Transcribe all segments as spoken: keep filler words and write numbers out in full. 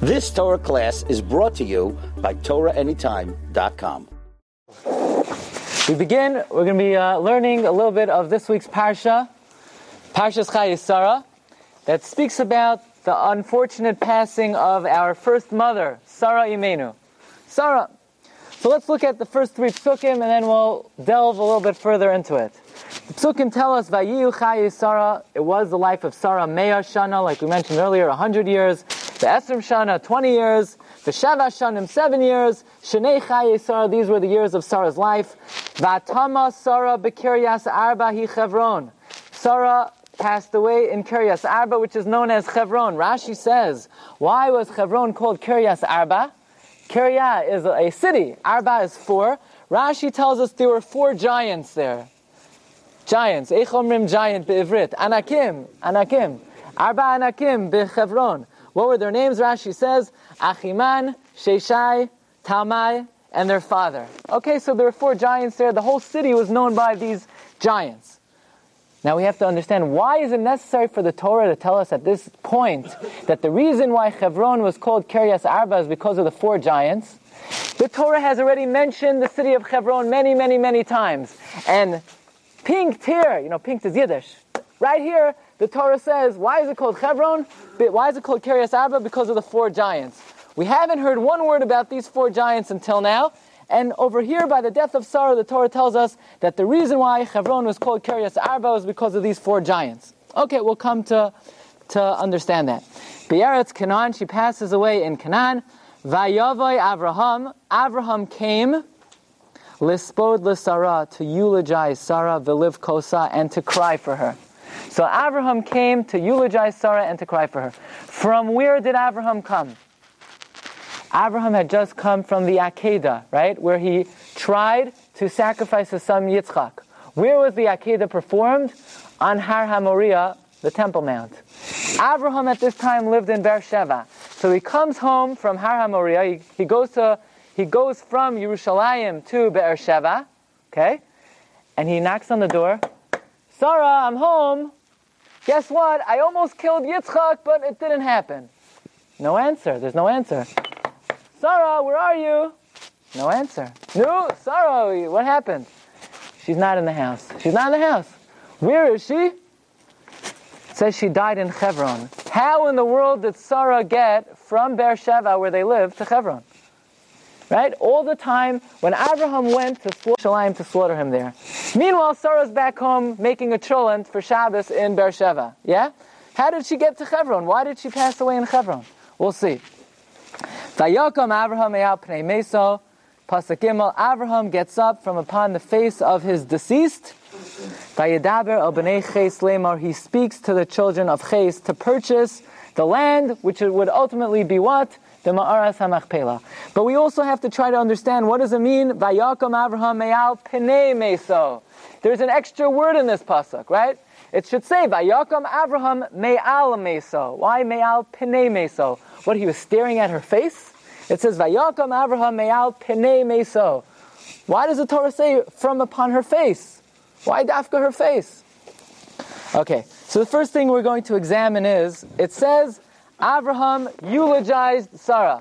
This Torah class is brought to you by Torah Anytime dot com. We begin, we're going to be uh, learning a little bit of this week's Parsha, Parshas Chayei Sarah, that speaks about the unfortunate passing of our first mother, Sarah Imenu. Sarah. So let's look at the first three psukim and then we'll delve a little bit further into it. The psukim tell us, Vayiyu Chayei Sarah, it was the life of Sarah, Meah Shana, like we mentioned earlier, one hundred years, the Esrim Shana, twenty years, the Shava Shanim, seven years, Shnei Chayei Sarah, these were the years of Sarah's life. Vatama Sarah Bekiryas Arba hi Chevron. Sarah passed away in Kiryas Arba, which is known as Chevron. Rashi says, why was Chevron called Kiryas Arba? Kiryah is a city, Arba is four. Rashi tells us there were four giants there. Giants, Echomrim giant be'ivrit, Anakim, Anakim, Arba Anakim be'Chevron. What were their names? Rashi says, Achiman, Sheshai, Talmai, and their father. Okay, so there were four giants there. The whole city was known by these giants. Now we have to understand, why is it necessary for the Torah to tell us at this point that the reason why Chevron was called Kiryas Arba is because of the four giants? The Torah has already mentioned the city of Chevron many, many, many times. And pinked here, you know, pinked is Yiddish. Right here, the Torah says, why is it called Chevron? Why is it called Kiryas Arba? Because of the four giants. We haven't heard one word about these four giants until now. And over here, by the death of Sarah, the Torah tells us that the reason why Chevron was called Kiryas Arba was because of these four giants. Okay, we'll come to, to understand that. Be'eretz Canaan, she passes away in Canaan. Vayavoy Avraham, Avraham came, lispod l'Sarah, to eulogize Sarah, v'liv kosa, and to cry for her. So Avraham came to eulogize Sarah and to cry for her. From where did Avraham come? Avraham had just come from the Akedah, right? Where he tried to sacrifice his son Yitzchak. Where was the Akedah performed? On Har HaMoriah, the Temple Mount. Avraham at this time lived in Beersheba. So he comes home from Har HaMoriah. He, he goes to, he goes from Yerushalayim to Beersheba, okay? And he knocks on the door. Sarah, I'm home. Guess what? I almost killed Yitzchak, but it didn't happen. No answer. There's no answer. Sarah, where are you? No answer. No, Sarah, what happened? She's not in the house. She's not in the house. Where is she? It says she died in Hebron. How in the world did Sarah get from Beersheba, where they lived, to Hebron? Right? All the time, when Abraham went to Yerushalayim to slaughter him there. Meanwhile, Sarah's back home making a cholent for Shabbos in Beersheba. Yeah? How did she get to Hebron? Why did she pass away in Hebron? We'll see. Vayakam Avraham e'al pnei meso. Pasuk Gimel. Avraham gets up from upon the face of his deceased. Vayedaber el bnei Ches lemar. He speaks to the children of Ches to purchase the land, which it would ultimately be what? The Ma'aras HaMachpelah. But we also have to try to understand, what does it mean? Vayakam Avraham e'al pnei meso. There's an extra word in this pasuk, right? It should say Vayakam Avraham me'al meso. Why me'al pnei meso? What, he was staring at her face? It says Vayakam Avraham me'al pnei meso. Why does the Torah say from upon her face? Why dafka her face? Okay, so the first thing we're going to examine is, it says Avraham eulogized Sarah.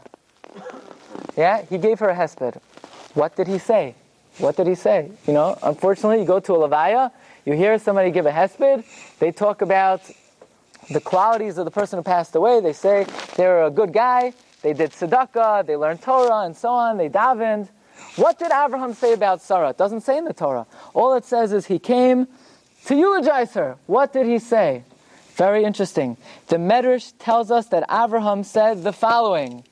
Yeah, he gave her a hesped. What did he say? What did he say? You know, unfortunately, you go to a levaya, you hear somebody give a hesped, they talk about the qualities of the person who passed away. They say they were a good guy, they did tzedakah, they learned Torah, and so on, they davened. What did Avraham say about Sarah? It doesn't say in the Torah. All it says is he came to eulogize her. What did he say? Very interesting. The Medrash tells us that Avraham said the following.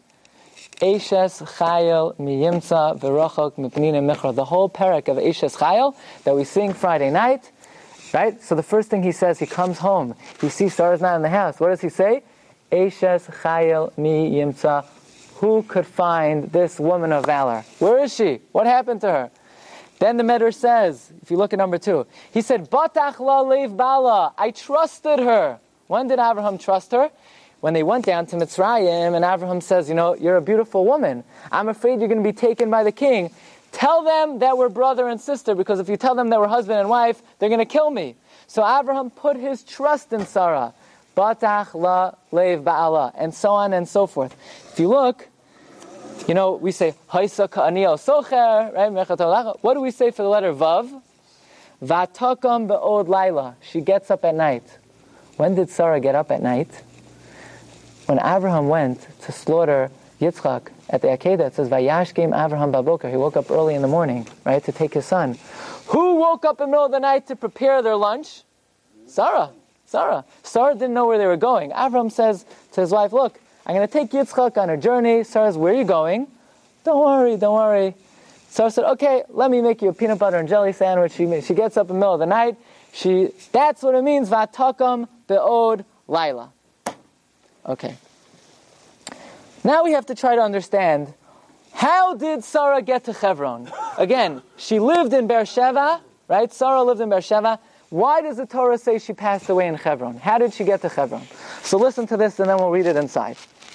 Eishes Chayil miyimtza v'rochok mipnina michra. The whole parak of Eishes Chayil that we sing Friday night, right? So the first thing he says, he comes home. He sees Sarah's not in the house. What does he say? Eishes Chayil miyimtza. Who could find this woman of valor? Where is she? What happened to her? Then the Medrash says, if you look at number two, he said, Batach la leiv bala. I trusted her. When did Avraham trust her? When they went down to Mitzrayim, and Avraham says, you know, you're a beautiful woman. I'm afraid you're going to be taken by the king. Tell them that we're brother and sister, because if you tell them that we're husband and wife, they're going to kill me. So Avraham put his trust in Sarah. batach la leiv ba'ala, and so on and so forth. If you look, you know, we say, haisa ka'anio socher, right? What do we say for the letter Vav? Vatakam be'od laila. She gets up at night. When did Sarah get up at night? When Abraham went to slaughter Yitzchak at the Akedah, it says, Vayashkem Abraham baboker. He woke up early in the morning, right, to take his son. Who woke up in the middle of the night to prepare their lunch? Sarah. Sarah. Sarah didn't know where they were going. Abraham says to his wife, look, I'm going to take Yitzchak on a journey. Sarah says, where are you going? Don't worry, don't worry. Sarah said, okay, let me make you a peanut butter and jelly sandwich. She, she gets up in the middle of the night. She, that's what it means, Vatakam be'od laila. Okay. Now we have to try to understand, how did Sarah get to Hebron? Again, she lived in Beersheba, right? Sarah lived in Beersheba. Why does the Torah say she passed away in Hebron? How did she get to Hebron? So listen to this and then we'll read it inside.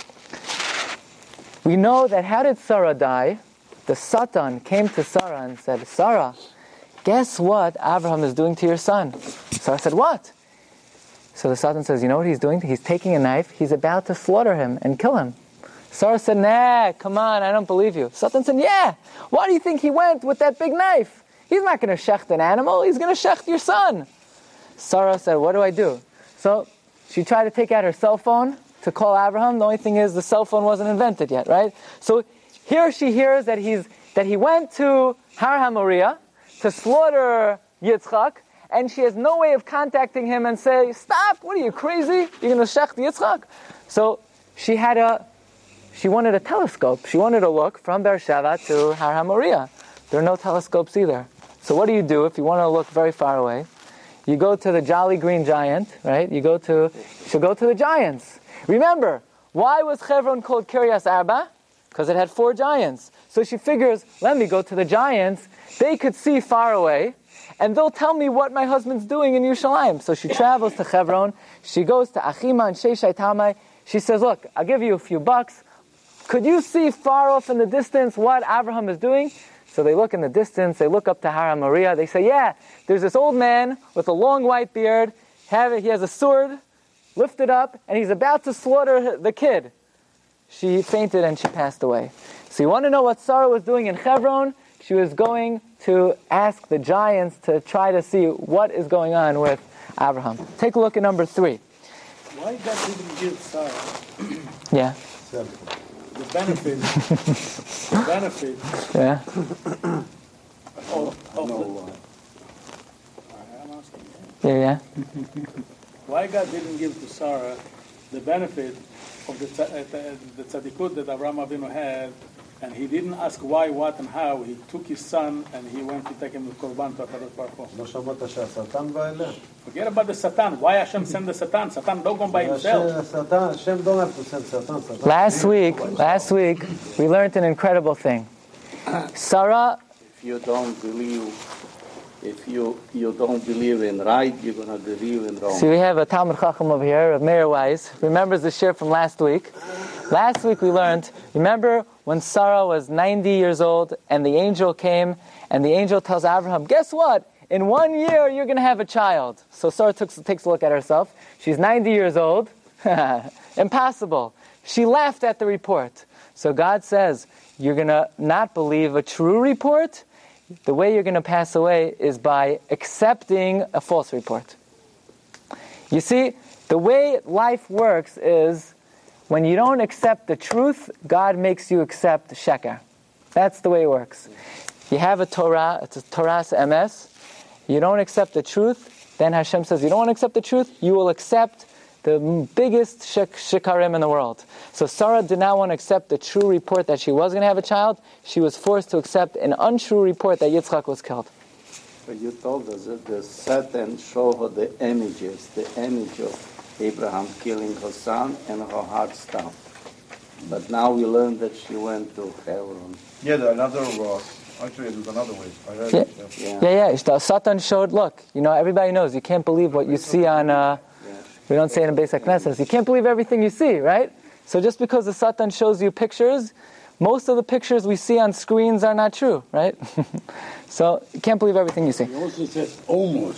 We know that how did Sarah die? The Satan came to Sarah and said, Sarah, guess what Abraham is doing to your son? Sarah said, what? So the Satan says, you know what he's doing? He's taking a knife. He's about to slaughter him and kill him. Sarah said, nah, come on, I don't believe you. Satan said, yeah, why do you think he went with that big knife? He's not going to shecht an animal. He's going to shecht your son. Sarah said, what do I do? So she tried to take out her cell phone to call Abraham. The only thing is the cell phone wasn't invented yet, right? So here she hears that he's that he went to Har HaMoriah to slaughter Yitzchak, and she has no way of contacting him and say, stop, what are you, crazy? You're going to shecht Yitzchak? So she had a, she wanted a telescope. She wanted to look from Beersheba to Har HaMoriah. There are no telescopes either. So what do you do if you want to look very far away? You go to the Jolly Green Giant, right? You go to, she'll go to the giants. Remember, why was Hebron called Kiryas Arba? Because it had four giants. So she figures, let me go to the giants. They could see far away, and they'll tell me what my husband's doing in Yerushalayim. So she travels to Hebron. She goes to Achima and Sheshai Talmai. She says, look, I'll give you a few bucks. Could you see far off in the distance what Abraham is doing? So they look in the distance. They look up to Har HaMoriah. They say, yeah, there's this old man with a long white beard. Have it, he has a sword lifted up, and he's about to slaughter the kid. She fainted and she passed away. So you want to know what Sarah was doing in Hebron? She was going to ask the giants to try to see what is going on with Abraham. Take a look at number three. Why God didn't give Sarah Yeah. the benefit, the benefit Yeah. of, of No, the, I'm asking you. Yeah, yeah. Why God didn't give to Sarah the benefit of the, tza- uh, the tzadikut that Avraham Avinu had, and he didn't ask why, what, and how. He took his son and he went to take him to Korban to HaKadosh Baruch Hu. לא שמעת שהשטן בא אליה? Forget about the Satan. Why Hashem send the Satan? Satan don't go by himself. השטן, השם don't have to send Satan. Satan. Last week, last week, we learned an incredible thing. Sarah, If you don't believe, if you you don't believe in right, you're gonna believe in wrong. see, we have a Talmud Chacham over here, of Meir Weiss, remembers the shir from last week. Last week we learned, remember when Sarah was ninety years old and the angel came and the angel tells Abraham, guess what? In one year you're going to have a child. So Sarah takes, takes a look at herself. She's ninety years old. Impossible. She laughed at the report. So God says, you're going to not believe a true report. The way you're going to pass away is by accepting a false report. You see, the way life works is when you don't accept the truth, God makes you accept sheker. That's the way it works. You have a Torah, it's a Torah's M S. You don't accept the truth, then Hashem says, you don't want to accept the truth, you will accept the biggest shek- shekarim in the world. So Sarah did not want to accept the true report that she was going to have a child. She was forced to accept an untrue report that Yitzchak was killed. But you told us that the Satan showed her the images, the image of Abraham killing her son and her heart stopped. But now we learned that she went to Hebron. Yeah, there another, uh, actually there's another way. I heard Yeah. it, yeah. Yeah, yeah. The Satan showed, look, you know, everybody knows, you can't believe what you see on, uh, we don't say it in basic Knesset. You can't believe everything you see, right? So just because the Satan shows you pictures, most of the pictures we see on screens are not true, right? So you can't believe everything you see. He also says almost.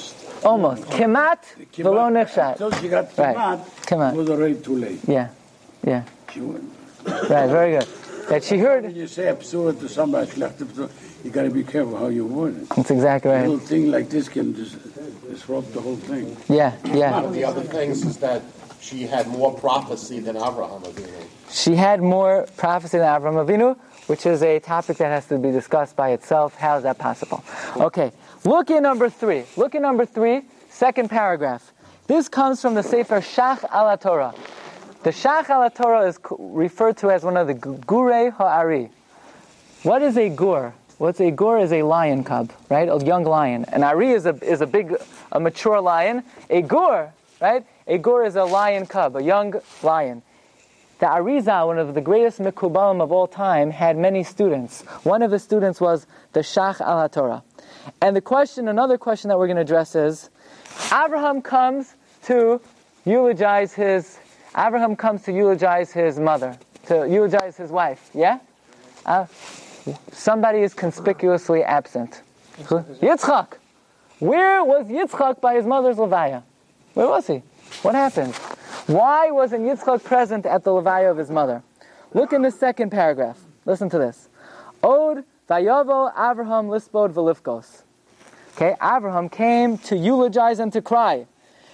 Almost. Kemat v'lo nechshat. Until she got Right. Kemat, Kemat. it was already too late. Yeah, yeah. She went. Right, very good. That she heard. When you say a psura to somebody, schlechte psura, you got to be careful how you word it. That's exactly A right. little thing like this can just disrupt the whole thing. Yeah, yeah. One of the other things is that she had more prophecy than Abraham Avinu. She had more prophecy than Avraham Avinu, which is a topic that has to be discussed by itself. How is that possible? Okay, look at number three. Look at number three, second paragraph. This comes from the Sefer Shach al Torah. The Shach al Torah is referred to as one of the Gurei Ha'ari. What is a gur? What's a gur is a lion cub, right? A young lion. An Ari is a is a big, a mature lion. A gur, right? A gur is a lion cub, a young lion. The Arizal, one of the greatest Mekubalim of all time, had many students. One of his students was the Shach al Torah. And the question, another question that we're going to address is, Abraham comes to eulogize his, Abraham comes to eulogize his mother, to eulogize his wife, yeah? Uh, somebody is conspicuously absent. Yitzchak! Where was Yitzchak by his mother's levaya? Where was he? What happened? Why wasn't Yitzchak present at the levaya of his mother? Look in the second paragraph. Listen to this. Od vayavo Avraham lispod v'lifkos. Okay, Avraham came to eulogize and to cry.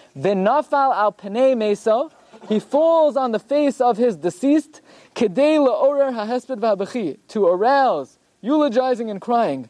V'nafal al penei meso. He falls on the face of his deceased. Kedei le'orer ha'hesped v'habechi. To arouse, eulogizing and crying.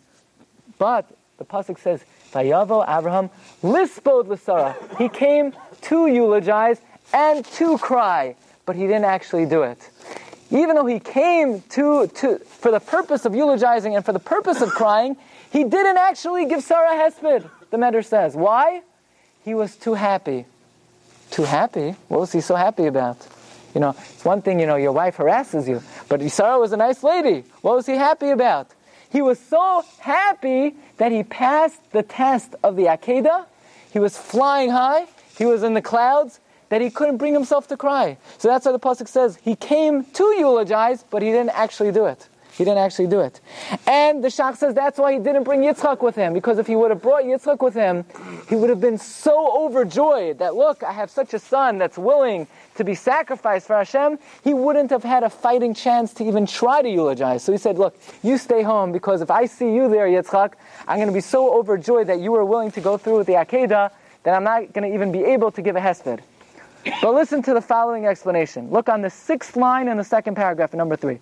But the pasuk says, vayavo Avraham lispod l'sara. He came to eulogize and to cry, but he didn't actually do it. Even though he came to, to for the purpose of eulogizing and for the purpose of crying, he didn't actually give Sarah hesped, the Medrash says. Why? He was too happy. Too happy? What was he so happy about? You know, it's one thing, you know, your wife harasses you, but Sarah was a nice lady. What was he happy about? He was so happy that he passed the test of the Akedah. He was flying high. He was in the clouds, that he couldn't bring himself to cry. So that's why the pasuk says he came to eulogize, but he didn't actually do it. He didn't actually do it. And the Shach says that's why he didn't bring Yitzchak with him, because if he would have brought Yitzchak with him, he would have been so overjoyed that, look, I have such a son that's willing to be sacrificed for Hashem. He wouldn't have had a fighting chance to even try to eulogize. So he said, look, you stay home, because if I see you there, Yitzchak, I'm going to be so overjoyed that you were willing to go through with the Akedah that I'm not going to even be able to give a hesped. But listen to the following explanation. Look on the sixth line in the second paragraph in number three.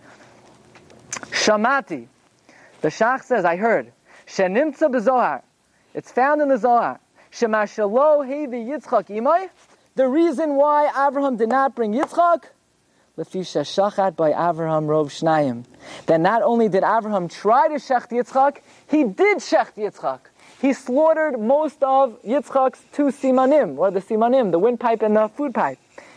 Shamati. The Shach says, I heard. Shenimtza b'Zohar. It's found in the Zohar. Shema shelo hevi Yitzchak imay. The reason why Avraham did not bring Yitzchak, lefi shachat by Avraham rov shnayim. That not only did Avraham try to shecht Yitzchak, he did shecht Yitzchak. He slaughtered most of Yitzchak's two simanim, or the simanim, the windpipe and the food pipe.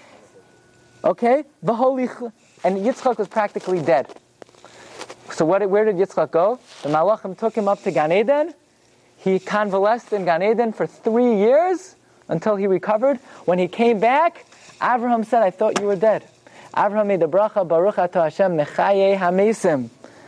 Okay? And Yitzchak was practically dead. So what, where did Yitzchak go? The Malachim took him up to Gan Eden. He convalesced in Gan Eden for three years until he recovered. When he came back, Avraham said, I thought you were dead. Avraham made the bracha, Baruch atah Hashem mechaye hamesim.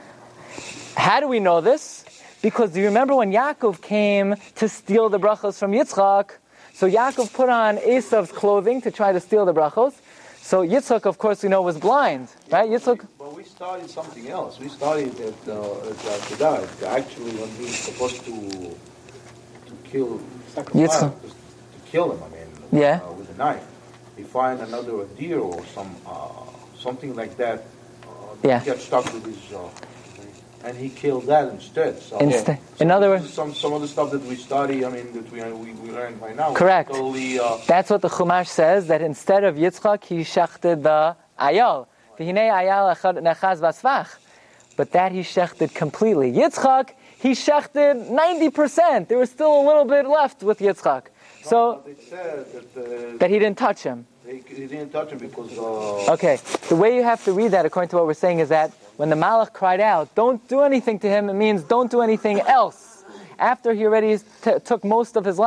How do we know this? Because do you remember when Yaakov came to steal the brachos from Yitzchak? So Yaakov put on Esav's clothing to try to steal the brachos. So Yitzchak, of course, we know, was blind, right? Yitzchak. But we studied something else. We studied that uh, at Kedah, actually when he's supposed to to kill sacrifice, Yitzchak. to, to kill him. I mean, Yeah. uh, with a knife. He find another deer or some uh, something like that. Uh, Yeah. Get stuck with his. Uh, And he killed that instead. So, Instead. so In other words, some some of the stuff that we study, I mean, that we we, we learn by now. Correct. Totally, uh, that's what the Chumash says, that instead of Yitzchak, he shechted the ayal. V'hinei ayal nechaz vasvach. But that he shechted completely. Yitzchak, he shechted ninety percent. There was still a little bit left with Yitzchak. So, they said that, uh, that he didn't touch him. He, he didn't touch him because... Uh, Okay, the way you have to read that, according to what we're saying, is that when the Malach cried out, don't do anything to him, it means don't do anything else. After he already t- took most of his life,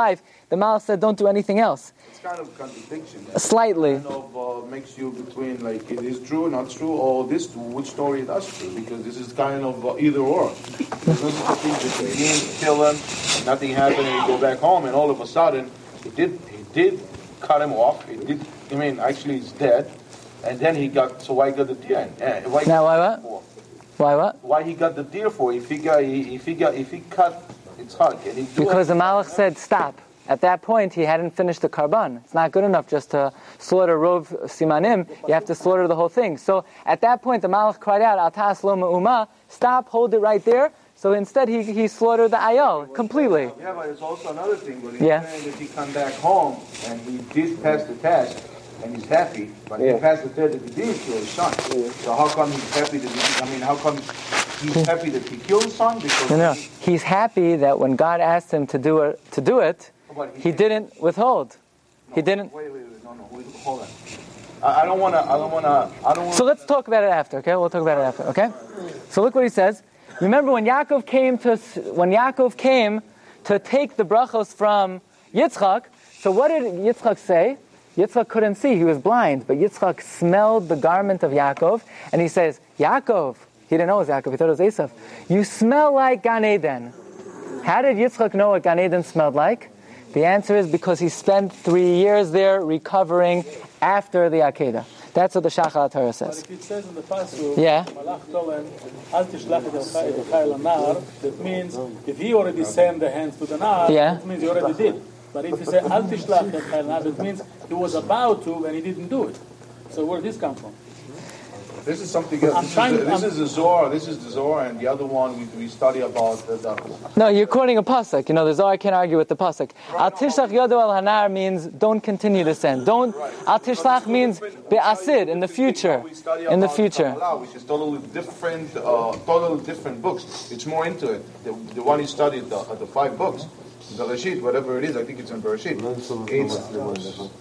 the Malach said, don't do anything else. It's kind of a contradiction. Slightly. It kind of uh, makes you between, like, it is true, not true, or this, which story is true, because this is kind of uh, either or. There's no such thing that he didn't kill him, nothing happened, and he go back home, and all of a sudden, he did, he did cut him off, he did, I mean, actually he's dead, and then he got, so why got the deer? Uh, why now why what? For? Why what? Why he got the deer for? If he got, if he got, if he cut its hug, and he do Because the it, Malach said, stop. At that point, he hadn't finished the karban. It's not good enough just to slaughter rov simanim. You have to slaughter the whole thing. So at that point, the Malach cried out, "Al ta'as lo me'uma," stop, hold it right there. So instead, he he slaughtered the ayol completely. Yeah, but it's also another thing. But he's Yeah. saying that he come back home and he did pass the test and he's happy, but Yeah. he passed the test that he didn't kill his son. So how come he's happy that he? I mean, how come he's happy that he killed his son? Because No, no. he, He's happy that when God asked him to do it, to do it, but he didn't withhold. He didn't. Wait, wait, wait. No, no. Wait, hold on. I, I don't wanna. I don't wanna. I don't wanna. So let's talk about it after, okay? We'll talk about it after, okay? So look what he says. Remember when Yaakov came to when Yaakov came to take the brachos from Yitzchak. So what did Yitzchak say? Yitzchak couldn't see; he was blind. But Yitzchak smelled the garment of Yaakov, and he says, "Yaakov." He didn't know it was Yaakov. He thought it was Esav. You smell like Gan Eden. How did Yitzchak know what Gan Eden smelled like? The answer is because he spent three years there recovering after the Akedah. That's what the Shachar Torah But says. if it says in the pasuk, Yeah. Malach told him, "Al tishlach et Elchai el nar," that means if he already sent the hands to the nar, Yeah. that means he already did. But if you say Al tishlach et Elchai el nar, that means he was about to and he didn't do it. So where did this come from? This is something else. I'm This, trying- is, the, this I'm- is the Zohar. This is the Zohar, and the other one we, we study about the. the No, you're quoting a pasuk. You know, the Zohar can't argue with the pasuk. Al tishlach yodo al hanar means don't continue to sin. Don't. Al tishlach means be'asid in the future. We study In the about future. Kabbalah, which is totally different, uh, totally different books. It's more into it. The, the one you studied, the, uh, the five books, the Rashid, whatever it is, I think it's in Bereshit. It's,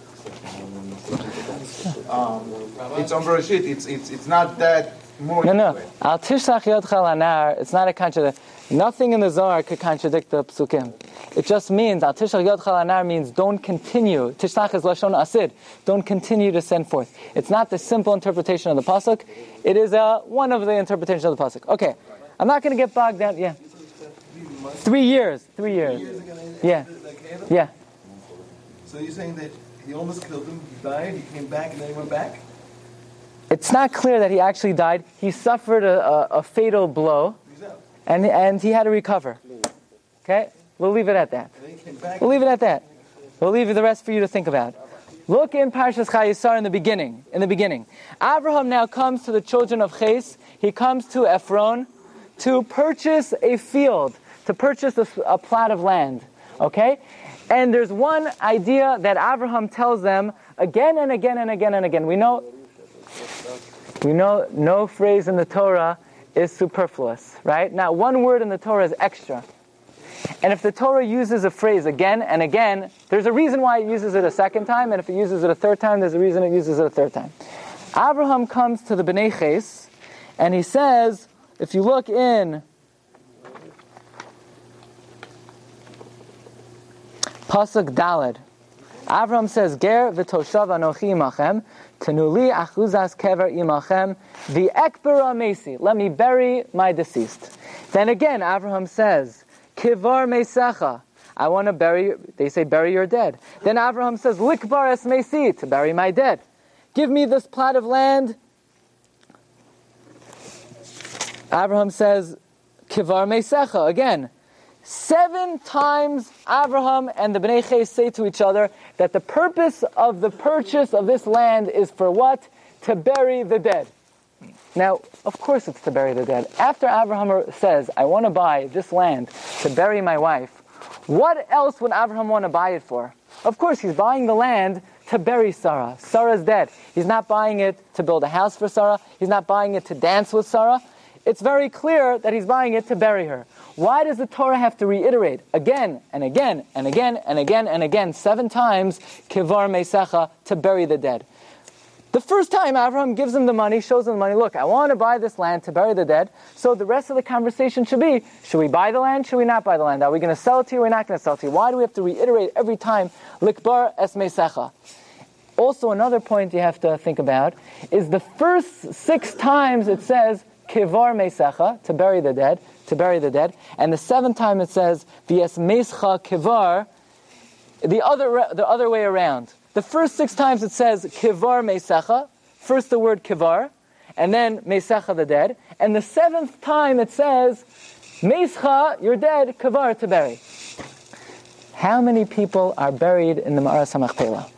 um, it's on Bereshit. It's it's it's not that more. No, into no. it. Al tishlach yodcha al hanar. It's not a contradiction. Nothing in the Zohar could contradict the psukim. It just means al tishlach yodcha al hanar means don't continue. Tishlach is lashon asid. Don't continue to send forth. It's not the simple interpretation of the pasuk. It is uh, one of the interpretations of the pasuk. Okay, I'm not going to get bogged down. Yeah, three years. Three years. Yeah, yeah. So you're saying that he almost killed him, he died, he came back, and then he went back? It's not clear that he actually died. He suffered a, a, a fatal blow, He's out. and and he had to recover. Okay, we'll leave it at that. And then he came back. We'll leave it at that. We'll leave the rest for you to think about. Look in Parshas Chayesar in the beginning. In the beginning, Abraham now comes to the children of Ches. He comes to Ephron to purchase a field, to purchase a, a plot of land. Okay, and there's one idea that Abraham tells them again and again and again and again. We know, we know, no phrase in the Torah is superfluous, right? Not one word in the Torah is extra. And if the Torah uses a phrase again and again, there's a reason why it uses it a second time, and if it uses it a third time, there's a reason it uses it a third time. Abraham comes to the Bnei Ches, and he says, if you look in Pasuk Daled, Abraham says, Ger v'toshav anochi imachem, tenuli achuzas kever imachem, v'ekbera mesi, let me bury my deceased. Then again, Abraham says, Kivar mesecha, I want to bury, they say bury your dead. Then Abraham says, Likbar es mesi, to bury my dead. Give me this plot of land. Abraham says, Kivar mesecha, again. Seven times Abraham and the Bnei Ches say to each other that the purpose of the purchase of this land is for what? To bury the dead. Now, of course it's to bury the dead. After Abraham says, I want to buy this land to bury my wife, what else would Abraham want to buy it for? Of course, he's buying the land to bury Sarah. Sarah's dead. He's not buying it to build a house for Sarah. He's not buying it to dance with Sarah. It's very clear that he's buying it to bury her. Why does the Torah have to reiterate again and again and again and again and again, seven times, Kivar Mesecha, to bury the dead? The first time Abraham gives him the money, shows him the money, look, I want to buy this land to bury the dead. So the rest of the conversation should be, should we buy the land? Should we not buy the land? Are we going to sell it to you or not going to sell it to you? Why do we have to reiterate every time, likbar es mesecha? Also, another point you have to think about is the first six times it says, kivar mesecha, to bury the dead, to bury the dead. And the seventh time it says, v'es mescha kivar, the other, the other way around. The first six times it says kivar mesecha, first the word kivar, and then mesecha, the dead. And the seventh time it says mescha, you're dead, kivar, to bury. How many people are buried in the Ma'aras HaMachpelah?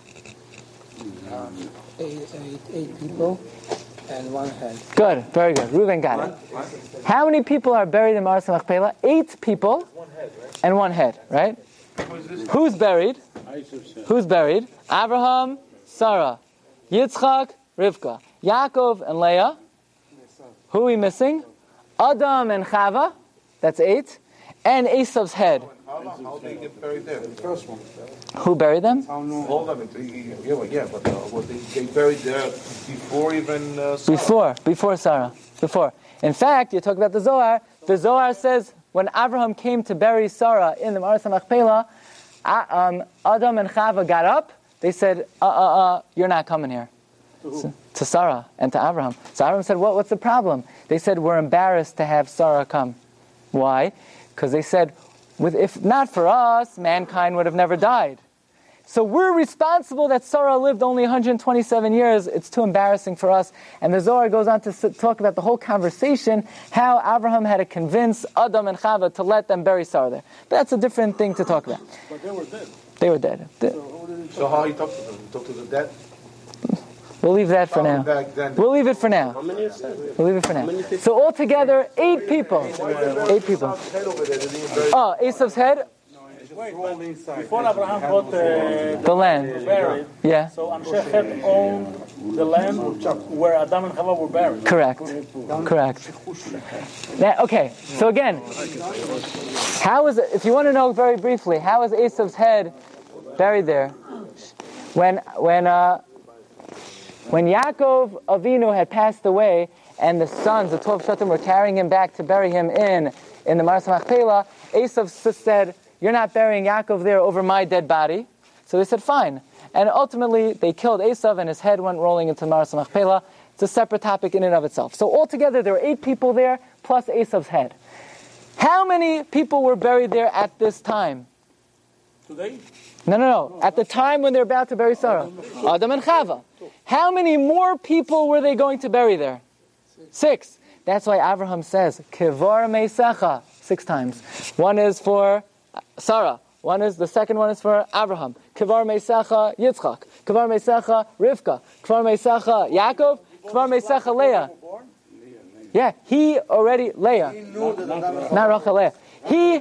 Um, eight, eight, eight people and one head. Good, very good. Reuven got it. How many people are buried in Ma'aras HaMachpelah? Eight people and one head, right? Who's buried? Who's buried? Abraham, Sarah, Yitzchak, Rivka, Yaakov and Leah. Who are we missing? Adam and Chava. That's eight. And Esav's head. How did they get buried there? The first one. Who buried them? Hold on, yeah, yeah, but uh, what they, they buried there before even uh, Sarah. Before, before Sarah, before. In fact, you talk about the Zohar. The Zohar says when Abraham came to bury Sarah in the Ma'aras HaMachpelah, um, Adam and Chava got up. They said, "Uh, uh, uh, you're not coming here." To, to Sarah and to Abraham. So Abraham said, "What? What's the problem?" They said, "We're embarrassed to have Sarah come." Why? Because they said, With, if not for us, mankind would have never died. So we're responsible that Sarah lived only one hundred twenty-seven years. It's too embarrassing for us. And the Zohar goes on to talk about the whole conversation, how Abraham had to convince Adam and Chava to let them bury Sarah there. But that's a different thing to talk about. But they were dead. They were dead. So, So how he talked to them? He talked to the dead? We'll leave that for now. Back then. We'll leave it for now. We'll leave it for now. So altogether, eight people. Eight people. Oh, Esav's head? Wait, but before Abraham bought uh, The land. buried, Yeah. so Amshechet owned the land where Adam and Chava were buried. Correct. Correct. Now, okay, so again, how is it, if you want to know very briefly, how is Esav's head buried there? When, when, uh, when Yaakov Avinu had passed away, and the sons, the twelve Shatim, were carrying him back to bury him in, in the Ma'aras HaMachpelah, Esav said, "You're not burying Yaakov there over my dead body." So they said, fine. And ultimately, they killed Esav, and his head went rolling into Ma'aras HaMachpelah. It's a separate topic in and of itself. So altogether, there were eight people there, plus Esav's head. How many people were buried there at this time? Today? No, no, no. At the time when they're about to bury Sarah. Adam and Chava. How many more people were they going to bury there? Six. That's why Abraham says, Kivar Mesecha, six times. One is for Sarah. One is, the second one is for Abraham. Kivar Mesecha Yitzchak. Kivar Mesecha Rivka. Kivar Mesecha Yaakov. Kivar Mesecha Leah. Yeah, he already, Leah. Not Rachel, Leah. He,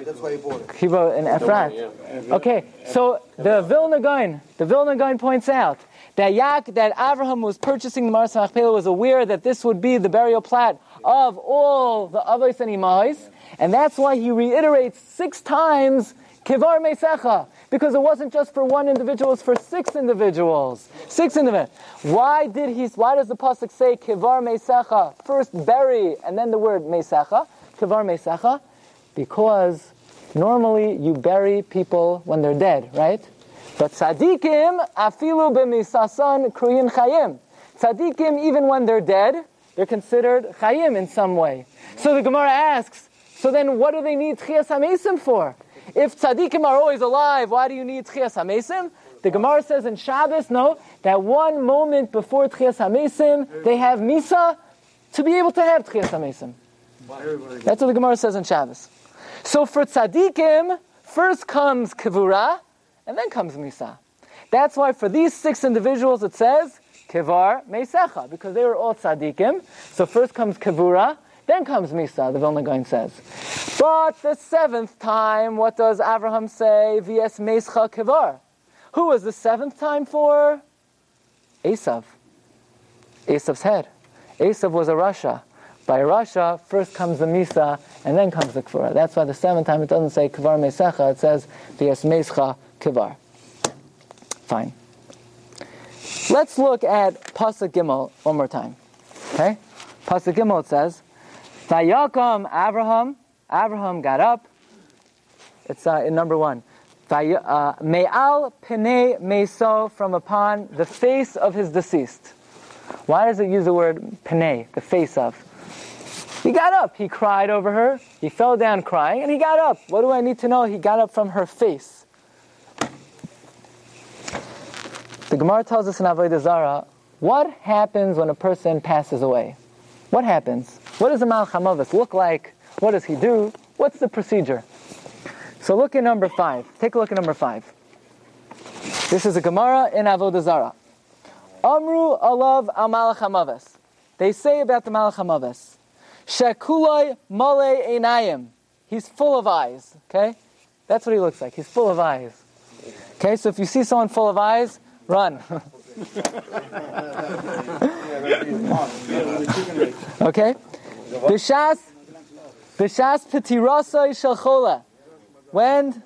he wrote in Ephraim. Okay, so the Vilna Gaon, the Vilna Gaon points out that Yak, that Abraham was purchasing the Ma'aras HaMachpelah, was aware that this would be the burial plot of all the Avos and Imahos, and that's why he reiterates six times Kivar Mesecha, because it wasn't just for one individual, it was for six individuals. Six individuals. Why did he, why does the Pasuk say Kivar Mesecha? First bury, and then the word Mesecha, Kivar Mesecha? Because normally you bury people when they're dead, right? But tzaddikim, afilu b'misasan kruyim chayim. Tzaddikim, even when they're dead, they're considered chayim in some way. So the Gemara asks, so then what do they need tchias hamesim for? If tzaddikim are always alive, why do you need tchias hamesim? The Gemara says in Shabbos, no, that one moment before tchias hamesim, they have misa to be able to have tchias hamesim. That's what the Gemara says in Shabbos. So for tzaddikim, first comes kivura, and then comes misa. That's why for these six individuals it says kivar meisecha, because they were all tzaddikim. So first comes kivura, then comes misa, the Vilna Gaon says. But the seventh time, what does Abraham say? V'es meischa kivar. Who was the seventh time for? Esav. Esav's head. Esav was a Rasha. By Rasha, first comes the Misa, and then comes the Kivura. That's why the seventh time it doesn't say Kivar Mesecha, it says V'es Meischa Kivar. Fine. Let's look at Pasuk Gimel one more time. Okay? Pasuk Gimel, it says, Vayakam Avraham, Avraham got up. It's uh, in number one. Me'al Pnei Meso, from upon the face of his deceased. Why does it use the word Pnei, the face of? He got up. He cried over her. He fell down crying, and he got up. What do I need to know? He got up from her face. The Gemara tells us in Avodah Zarah, what happens when a person passes away? What happens? What does a Malach HaMavis look like? What does he do? What's the procedure? So look at number five. Take a look at number five. This is a Gemara in Avodah Zarah. Amru alav al Malach HaMavis. They say about the Malach HaMavis, Shekuloi male einayim. He's full of eyes. Okay? That's what he looks like. He's full of eyes. Okay, so if you see someone full of eyes, run. Okay? Bishas, Bishas Petirasai Shalchola. When,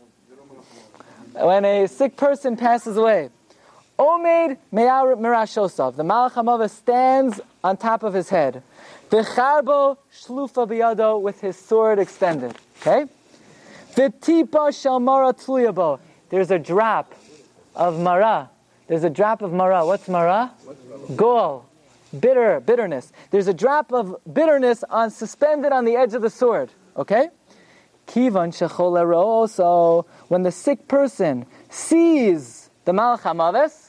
when a sick person passes away, Omed Me'ar Mirashosav. The Malach HaMavis stands on top of his head. V'charbo Shlufa Biyado, with his sword extended. Okay? V'tipa Shel Mara Tluyabo. There's a drop of Mara. There's a drop of Mara. What's Mara? Gol. Bitter, bitterness. There's a drop of bitterness on suspended on the edge of the sword. Okay? Kivan shechol, so when the sick person sees the Malach HaMavis,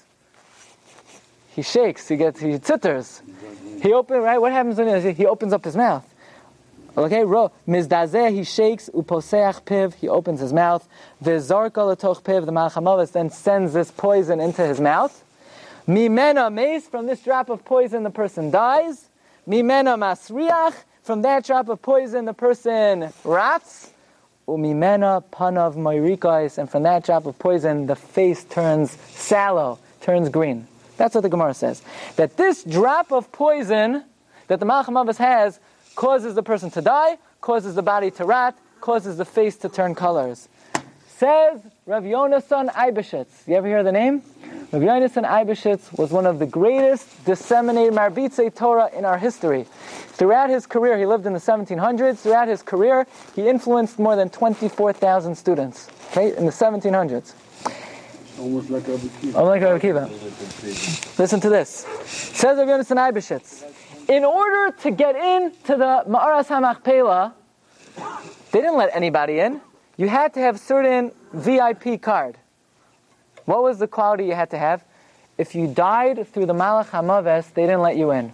he shakes, he gets, he titters. He opens, right? What happens when he, he opens up his mouth? Okay, ro mizdazeh, he shakes, uposeach piv, he opens his mouth. V'zarka letoch piv, the Malach HaMavis then sends this poison into his mouth. Mimena meis, from this drop of poison the person dies. Mimena masriach, from that drop of poison the person rots. Umimena panav moirikais, and from that drop of poison the face turns sallow, turns green. That's what the Gemara says. That this drop of poison that the Malach HaMavis has causes the person to die, causes the body to rot, causes the face to turn colors. Says Rav Yonasan Eibeshitz. You ever hear the name? Rav Yonasan Eibeshitz was one of the greatest disseminated Marbitzei Torah in our history. Throughout his career, he lived in the seventeen hundreds. Throughout his career, he influenced more than twenty-four thousand students. Okay, in the seventeen hundreds. Almost like Rabbi Kiva. Almost like Rabbi Kiva. Listen to this. Says Rav Yonasan Eibeshitz, in order to get into the Ma'aras HaMachpelah, they didn't let anybody in. You had to have certain V I P card. What was the quality you had to have? If you died through the Malach HaMavis, they didn't let you in.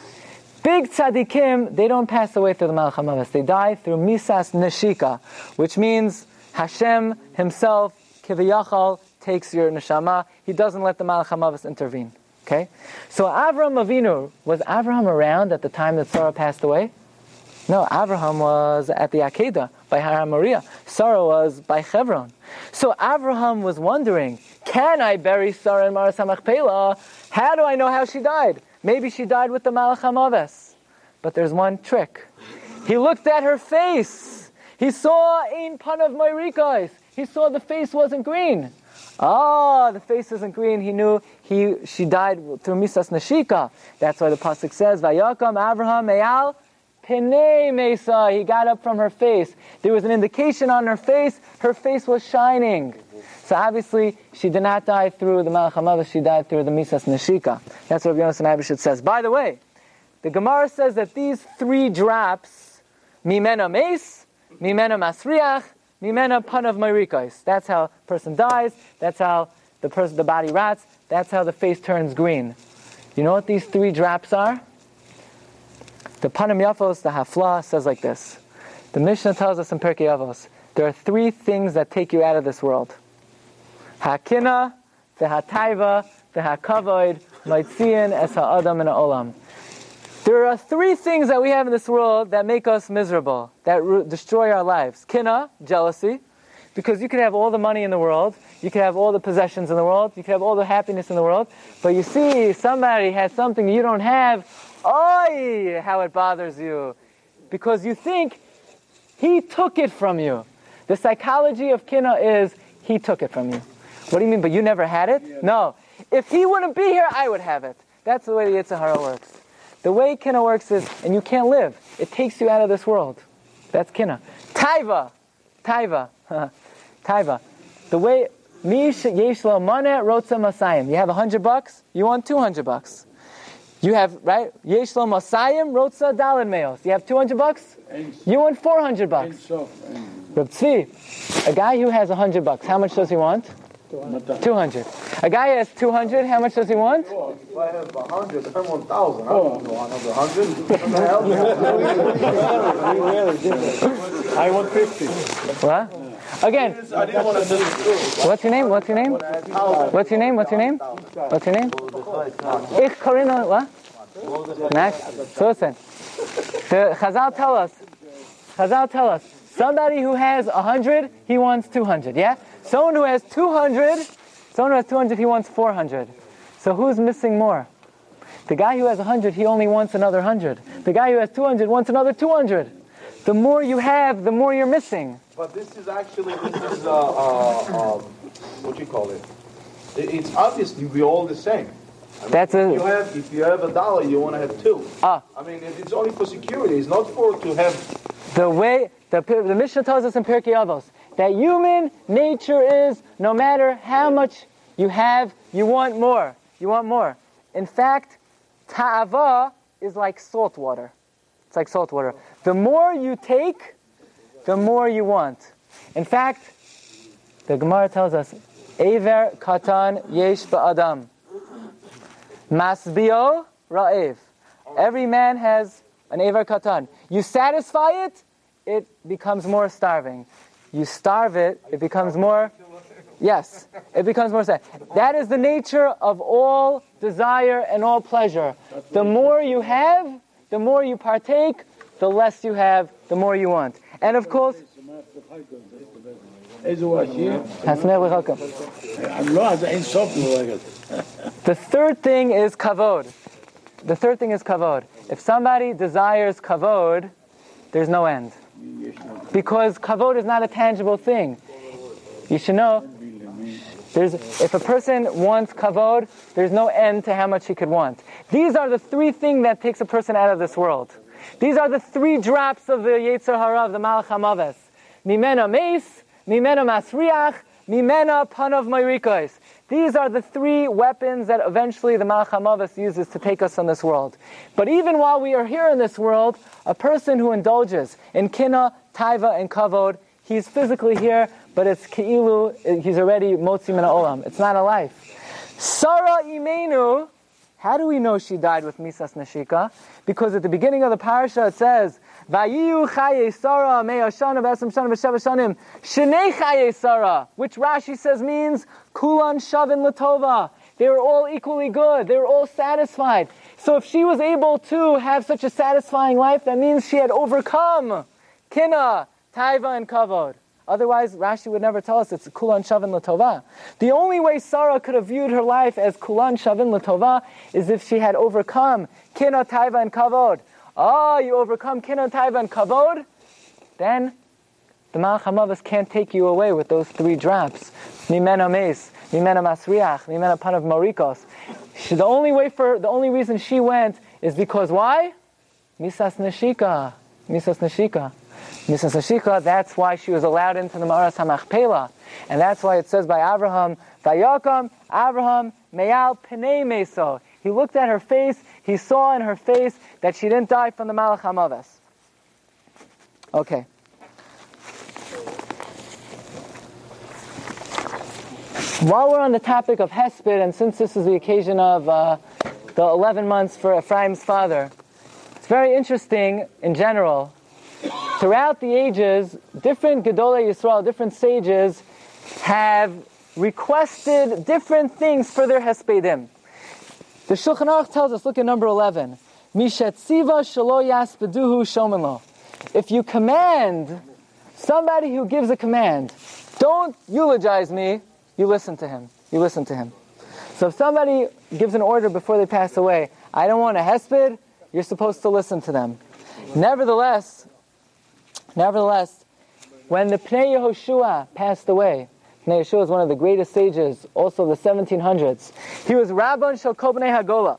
Big tzaddikim, they don't pass away through the Malach HaMavis. They die through Misas Neshika, which means Hashem himself, Kiviyachal, takes your neshama. He doesn't let the Malach HaMavis intervene. Okay? So Avraham Avinu, was Avraham around at the time that Sarah passed away? No, Avraham was at the Akedah by Har Moriah. Sarah was by Hebron. So Avraham was wondering, can I bury Sarah in Ma'aras HaMachpelah? How do I know how she died? Maybe she died with the Malach HaMavis. But there's one trick. He looked at her face. He saw Ein Panav Moirikais. He saw the face wasn't green. Ah, the face isn't green. He knew he she died through Misas Neshika. That's why the pasuk says, Vayakam Avraham Me'al Pnei Mesa. He got up from her face. There was an indication on her face. Her face was shining. So obviously, she did not die through the Malach HaMavis. She died through the Misas Neshika. That's what Rabbi Yonasan Eibeshitz says. By the way, the Gemara says that these three drops, Mimena Meis, Mimena Masriach, Mimena Panav Moirikais. That's how a person dies. That's how the person, the body rots. That's how the face turns green. You know what these three drops are? The Panim Yafos, the Hafla, says like this. The Mishnah tells us in Pirkei Avos, there are three things that take you out of this world. Hakina, the Hataiva, the Hakavoid, Maitzian, Es Ha'adam, and Ha'olam. There are three things that we have in this world that make us miserable, that re- destroy our lives. Kina, jealousy, because you can have all the money in the world, you can have all the possessions in the world, you can have all the happiness in the world, but you see somebody has something you don't have, oh, how it bothers you. Because you think he took it from you. The psychology of kina is he took it from you. What do you mean, but you never had it? No. if he wouldn't be here, I would have it. That's the way the Yetzer Hara works. The way Kina works is, and you can't live. It takes you out of this world. That's Kina. Taiva. Taiva. Taiva. The way, Mish Yeshlo Mane Rotza Masayim. You have a hundred bucks, you want two hundred bucks. You have, right? Yeshlo Masayim Rotza Dalad Meos. You have two hundred bucks, you want four hundred bucks. Reb Tzvi, a guy who has a hundred bucks, how much does he want? two hundred. A guy who has two hundred, how much does he want? If I have a hundred, I want thousand. I don't want another hundred. I want fifty. What? Again. I didn't want to do it. What's your name? What's your name? What's your name? What's your name? What's your name? Ich Karina. What? Max. So listen. The Chazal tell us. Chazal tell us. Somebody who has a hundred, he wants two hundred. Yeah. Someone who has two hundred, someone who has two hundred, he wants four hundred. So who's missing more? The guy who has one hundred, he only wants another one hundred. The guy who has two hundred wants another two hundred. The more you have, the more you're missing. But this is actually, this is, uh, uh, um, what you call it? It- It's obviously we're all the same. I mean, That's if a- you have, if you have a dollar, you want to have two. Ah. I mean, it- it's only for security. It's not for to have. The way, the, the Mishnah tells us in Pirkei Avos, that human nature is, no matter how much you have, you want more. You want more. In fact, ta'ava is like salt water. It's like salt water. The more you take, the more you want. In fact, the Gemara tells us, Eiver katan yesh ba'adam. Masbio ra'ev. Every man has an Eiver katan. You satisfy it, it becomes more starving. You starve it, it becomes more, yes, it becomes more sad. That is the nature of all desire and all pleasure. The more you have, the more you partake, the less you have, the more you want. And of course, the third thing is kavod. The third thing is kavod. If somebody desires kavod, there's no end. Because kavod is not a tangible thing. You should know, there's, if a person wants kavod, there's no end to how much he could want. These are the three things that takes a person out of this world. These are the three drops of the Yetzer Hara, of the Malach HaMaves. Mimena meis, mimena masriach, mimena panav mayrikos. These are the three weapons that eventually the Malach HaMaves uses to take us from this world. But even while we are here in this world, a person who indulges in kina, taiva, and kavod, he's physically here, but it's ke'ilu, he's already motzi min ha'olam. It's not a life. Sarah imenu, how do we know she died with misas neshika? Because at the beginning of the parasha it says, Vayiyu chaye Sarah me'ah shana v'esrim shana v'sheva shanim shnei chaye Sarah, which Rashi says means kulan shavin latova. They were all equally good. They were all satisfied. So if she was able to have such a satisfying life, that means she had overcome kina, taiva, and kavod. Otherwise, Rashi would never tell us it's kulan shavin latova. The only way Sarah could have viewed her life as kulan shavin latova is if she had overcome kina, taiva, and kavod. Ah, oh, you overcome kina, taiva, and kavod, then the Malach HaMaves can't take you away with those three drops. Mimena meis, mimena masriach, mimena panav marikos. She, the only way for, the only reason she went is because why? Misas neshika, misas neshika. Misas neshika, that's why she was allowed into the Ma'aras HaMachpelah. And that's why it says by Abraham, Vayakam, Abraham, meyal penei meso. He looked at her face, he saw in her face that she didn't die from the Malach HaMaves. Okay. While we're on the topic of Hesped, and since this is the occasion of uh, the eleven months for Ephraim's father, it's very interesting in general. Throughout the ages, different Gedolei Yisrael, different sages, have requested different things for their Hespedim. The Shulchan Aruch tells us, look at number eleven, Mishetziva shelo yaspeduhu shomenlo. If you command somebody who gives a command, don't eulogize me, you listen to him. You listen to him. So if somebody gives an order before they pass away, I don't want a hesped, you're supposed to listen to them. Nevertheless, nevertheless, when the Pnei Yehoshua passed away, Pnei Yeshua is one of the greatest sages, also of the seventeen hundreds. He was Rabban Shel Kol Bnei Hagola.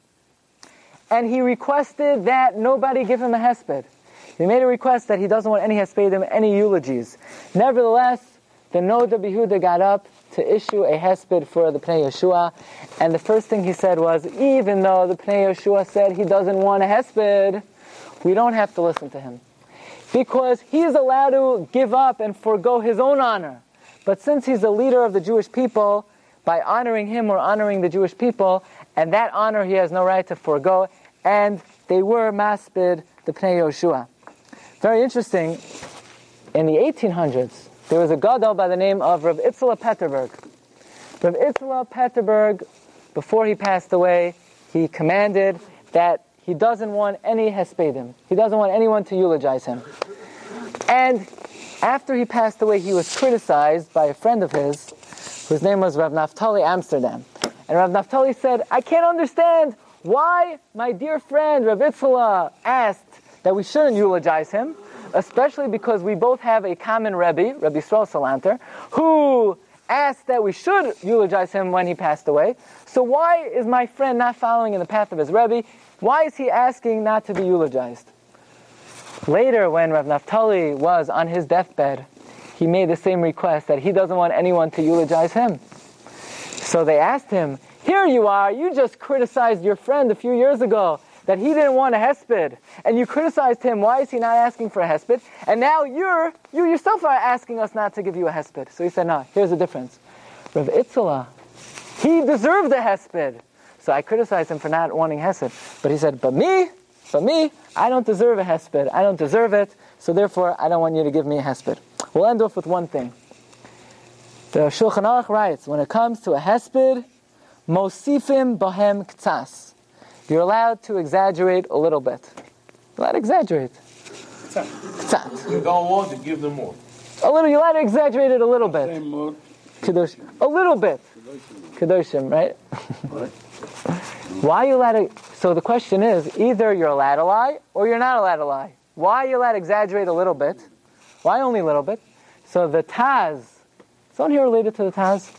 And he requested that nobody give him a hesped. He made a request that he doesn't want any hespedim, any eulogies. Nevertheless, the Noda B'Yehuda got up to issue a hesped for the Pnei Yeshua, and the first thing he said was, even though the Pnei Yeshua said he doesn't want a hesped, we don't have to listen to him. Because he's allowed to give up and forego his own honor. But since he's the leader of the Jewish people, by honoring him we're honoring the Jewish people, and that honor he has no right to forego, and they were maspid the Pnei Yeshua. Very interesting, in the eighteen hundreds, there was a gadol by the name of Rav Itzela Petterberg. Rav Itzela Petterberg, before he passed away, he commanded that he doesn't want any hespedim. He doesn't want anyone to eulogize him. And after he passed away, he was criticized by a friend of his, whose name was Rav Naftali Amsterdam. And Rav Naftali said, I can't understand why my dear friend Rav Itzela asked that we shouldn't eulogize him, especially because we both have a common Rebbe, Rabbi Yisrael Salanter, who asked that we should eulogize him when he passed away. So why is my friend not following in the path of his Rebbe? Why is he asking not to be eulogized? Later, when Rav Naftali was on his deathbed, he made the same request that he doesn't want anyone to eulogize him. So they asked him, here you are, you just criticized your friend a few years ago that he didn't want a hesped, and you criticized him, why is he not asking for a hesped? And now you're, you yourself are asking us not to give you a hesped. So he said, no, here's the difference. Rav Itzela, he deserved a hesped. So I criticized him for not wanting hesped. But he said, but me, but me, I don't deserve a hesped. I don't deserve it, so therefore I don't want you to give me a hesped. We'll end off with one thing. The Shulchan Aruch writes, when it comes to a hesped, mosifim bohem k'tzas. You're allowed to exaggerate a little bit. You're allowed to exaggerate. K'tzat. You don't want to give them more. A little, you're allowed to exaggerate it a little bit. Say more. Kedosh, a little bit. Kedoshim, right? Why are you allowed to... So the question is, either you're allowed to lie, or you're not allowed to lie. Why are you allowed to exaggerate a little bit? Why only a little bit? So the Taz... Someone here related to the Taz?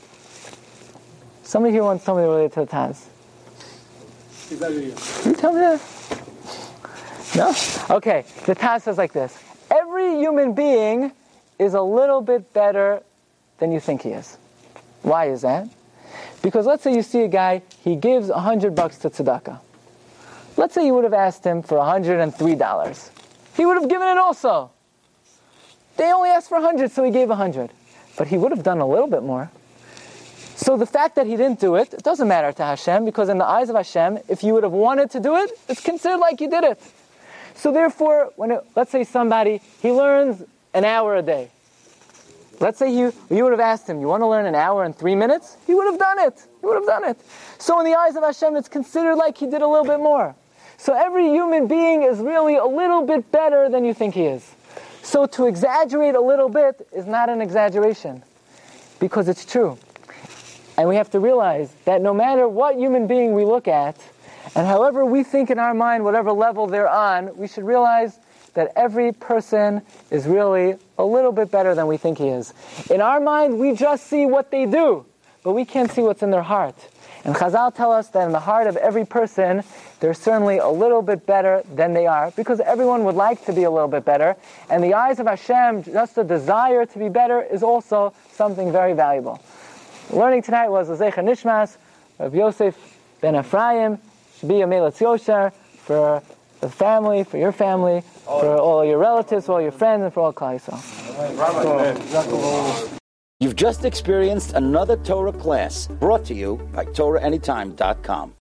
Somebody here wants somebody related to the Taz. Can you tell me that? No? Okay, the Taz says like this. Every human being is a little bit better than you think he is. Why is that? Because let's say you see a guy, he gives a hundred bucks to tzedakah. Let's say you would have asked him for a hundred and three dollars. He would have given it also. They only asked for a hundred, so he gave a hundred. But he would have done a little bit more. So the fact that he didn't do it, it doesn't matter to Hashem, because in the eyes of Hashem, if you would have wanted to do it, it's considered like you did it. So therefore, when it, let's say somebody, he learns an hour a day. Let's say you, you would have asked him, you want to learn an hour and three minutes? He would have done it. He would have done it. So in the eyes of Hashem, it's considered like he did a little bit more. So every human being is really a little bit better than you think he is. So to exaggerate a little bit is not an exaggeration, because it's true. And we have to realize that no matter what human being we look at, and however we think in our mind, whatever level they're on, we should realize that every person is really a little bit better than we think he is. In our mind, we just see what they do, but we can't see what's in their heart. And Chazal tell us that in the heart of every person, they're certainly a little bit better than they are, because everyone would like to be a little bit better. And the eyes of Hashem, just a desire to be better is also something very valuable. The learning tonight was Zecher Nishmas of Yosef ben Ephraim, Shbi Melatz Yosher, for the family, for your family, for all your relatives, for all your friends, and for all Klal Yisrael. You've just experienced another Torah class brought to you by Torah Anytime dot com.